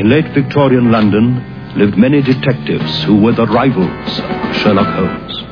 In late Victorian London lived many detectives who were the rivals of Sherlock Holmes.